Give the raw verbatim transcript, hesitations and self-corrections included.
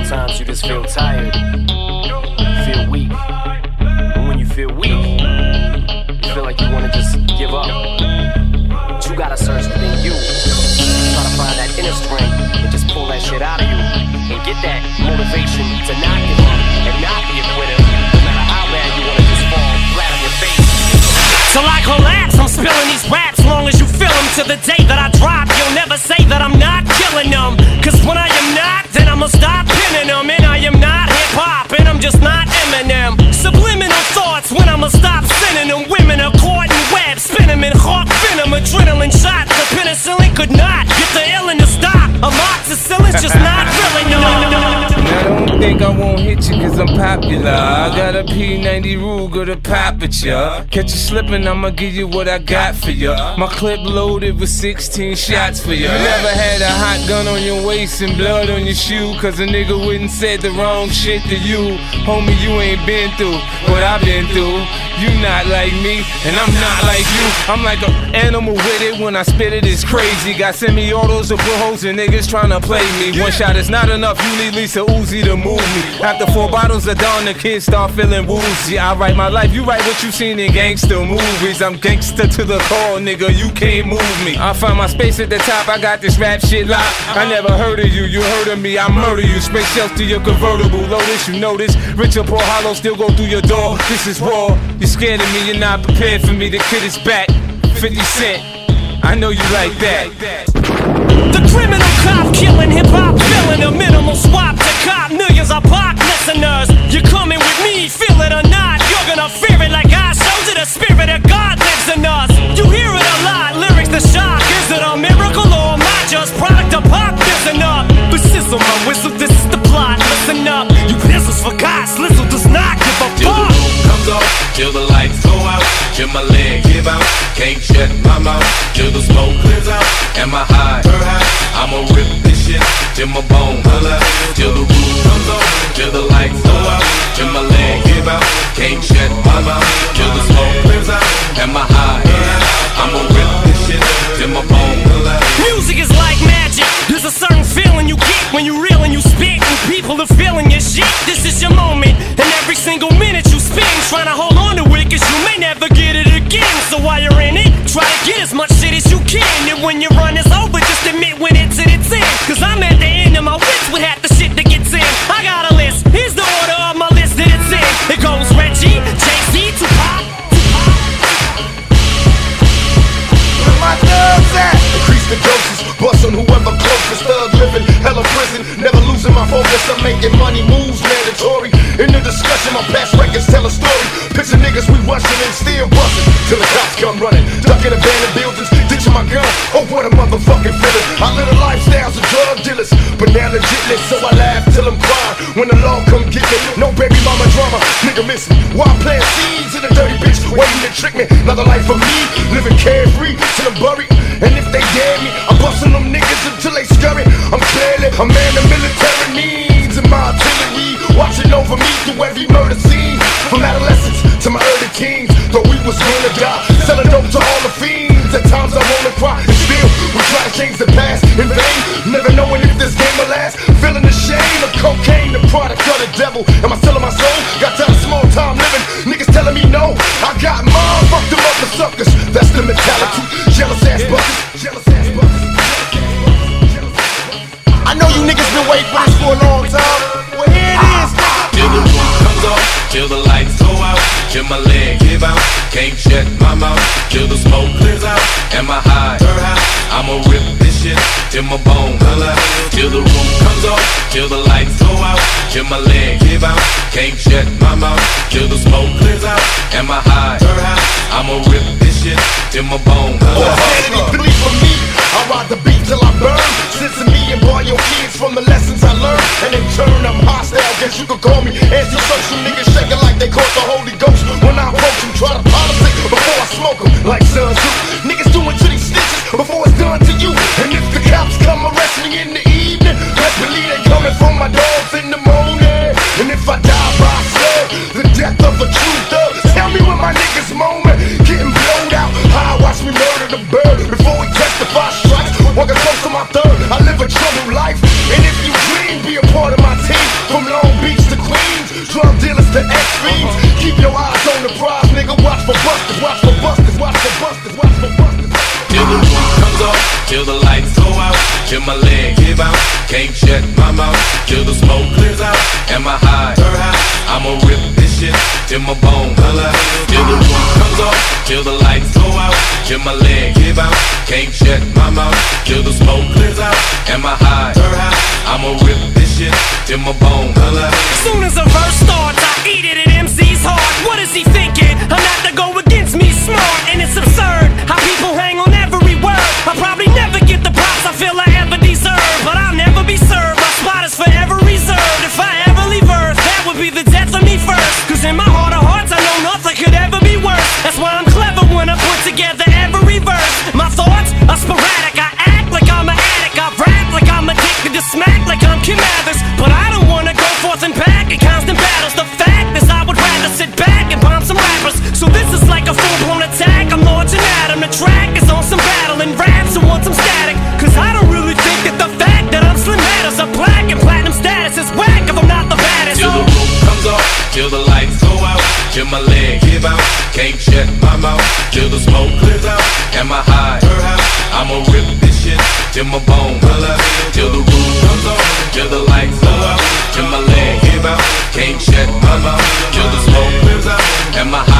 Sometimes you just feel tired, feel weak. And when you feel weak, you feel like you wanna just give up. But you gotta search within you. Try to find that inner strength and just pull that shit out of you. And get that motivation to not give up and not be a quitter. No matter how bad you wanna just fall flat on your face. Till I collapse, I'm spilling these raps. Long as you feel them, to the day that I drop, you'll never say that I'm not killing them. Cause when I am not, then I'ma stop pinning them. And I am not hip-hop, and I'm just not Eminem. Subliminal thoughts when I'ma stop sending them. Women are caught in web, spin them in hawk venom. Adrenaline shots, the penicillin could not get the illin to stop. Amoxicillin's just not really no. Now don't think I won't hit you cause I'm popular. I got a P ninety Ruger to pop at ya. Catch you slipping, I'ma give you what I got for ya. My clip loaded with sixteen shots for ya. You never had a hot gun on your waist and blood on your shoe cause a nigga wouldn't said the wrong shit to you. Homie, you ain't been through what I've been through. You not like me and I'm not like you. I'm like an animal with it, when I spit it it's crazy. Got semi-autos to put holes in niggas tryna play me. One shot is not enough, you need Lisa Uzi to move me. After four bottles of Dawn, the kids start feeling woozy. I write my life, you write what you seen in gangster movies. I'm gangster to the core, nigga, you can't move me. I find my space at the top, I got this rap shit locked. I never heard of you, you heard of me, I murder you. Space shells to your convertible, Lotus, you know this. Richard Paul Hollow still go through your door. This is war, you're scared of me, you're not prepared for me. The kid is back, fifty cent, I know you like that. The criminal cop killing hip-hop, filling a minimal swap to cop millions of pop listeners. You're coming with me, feel it or not, you're gonna fear it like I showed you. The spirit of God lives in us. You hear it a lot, lyrics the shock. Is it a miracle or am I just product of pop? Listen up, but sizzle my whistle, this is the plot. Listen up, you pistols for God, Slizzle does not give a Till fuck. the roof comes off, till the lights go out, till my leg give out, can't shut my mouth, till the smoke clears out, and my high, I'ma rip this shit till my bone holla, till the roof comes off, till the lights go out, till my leg give out, can't shut my mouth, till the smoke clears out, and my high, I'ma rip this shit till my bone holla. Music is like magic, there's a certain feeling you get when you reel and you spit, and people are feeling your shit. This is your moment, and every single minute you spend trying to hold on to it, cause you may never get it again. So while you're in it, try to get as much shit as you can, and when your run is over, just admit when it's at its end. Cause I'm at the end of my wits with half the shit that gets in. I got a list, here's the order of my list that it's in. It goes Reggie, Jay-Z, Tupac. Where my thugs at? Increase the doses, bust on whoever closest. Thug living, hella prison, never losing my focus. I'm making money moves mandatory. In the discussion, my past records tell a story. Picture niggas we rushing and still busting till the cops come running, ducking abandoned buildings, ditching my gun. Oh, what a motherfucking feeling. I live a lifestyles of drug dealers, but now legitness, so I laugh till I'm crying. When the law come get me, no baby mama drama, nigga miss me. Why plant seeds in a dirty bitch, waiting to trick me? Another life for me, living carefree till I'm buried. And if they dare me, I'm busting them niggas until they scurry. I'm clearly a man the military needs, and my artillery watching over me through every murder scene. From adolescence to my early teens, thought we was gonna die, selling dope to all the fiends. At times I wanna cry, and still we try to change the past in vain, never knowing if this game will last. Feeling the shame of cocaine, the product of the devil. Am I selling my soul? Got time, small time living. Niggas telling me no. I got mom, fuck them up for suckers. That's the mentality. Jealous ass buckets. Jealous ass buckets. I know you niggas been waiting for this for a long time. Well, here it is. Till the roof comes off, till the lights go out, till my leg give out, can't shut my mouth, till the smoke clears out, and my high, I'ma rip this shit till my bone holla, till the roof comes off, till the lights go out, till my leg give out, can't shut my mouth, till the smoke clears out, and my high, I'ma rip this shit till my bone holla. Believe for me, I ride the beat till I burn. Listen to me and borrow your kids from the lessons I learned, and in turn I'm hostile. Guess you could call me anti-social. Niggas shaking like they caught the Holy Ghost. When I approach them, try to politic before I smoke them like Sun Tzu. Niggas doing to these snitches before it's done to you. And if the cops come arrest me in the evening, best believe they coming for my dogs in the morning. And if I die by slug, the death of a true thug. Tell me when my niggas moaning, getting blown out. How I watch me murder the bird before we testify strikes. Walking close to my third, I live a troubled life. And if you dream, be a part of my team. till my leg give out. Can't shut my mouth till the smoke clears out. Am I high? I'ma rip this shit till my bone color, till the roof comes off, till the lights go out, till my leg give out. Can't shut my mouth till the smoke clears out. Am I high? I'ma rip this shit till my bone color. Soon as a verse starts, I eat it at M C's heart. What is he thinking? I'm not to go against me, smart, and it's absurd how people hang on every word. I'll probably never get the props I feel I ever deserve, but I'll never be served. My spot is forever reserved. If I ever leave Earth, that would be the death of me first. Cause in my heart of hearts, I know nothing could ever be worse. That's why I'm clever when I put together every verse. My thoughts are sporadic. I act like I'm an addict. I rap like I'm addicted to smack like I'm Kim Mathers. But I don't wanna go forth and back in constant battles. The fact is I would rather sit back and bomb some rappers. So this is like a full-blown attack. I'm launching at 'em. The track is on some battle and raps and want some static. Cause I don't really think that the fact that I'm Slim matters. A black and platinum status is whack if I'm not the baddest. Till the roof comes off, till the lights go out, till my leg give out. Can't shut my mouth till the smoke clears out. Am I high? I'ma rip this shit till my bone color, till the roof comes off, till the lights go out, till my leg give out. Can't shut my mouth till the smoke clears out. Am I high?